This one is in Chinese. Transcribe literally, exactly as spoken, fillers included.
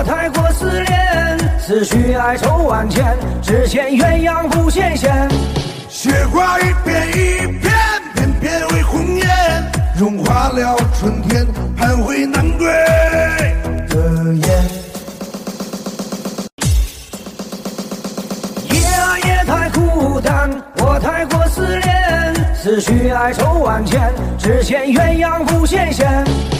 太过思念，思绪哀愁万千，只羡鸳鸯不羡仙。 雪花一片一片，片片为红颜，融化了春天，盼回南归的雁。 夜啊夜太孤单，我太过思念，思绪哀愁万千，只羡鸳鸯不羡仙。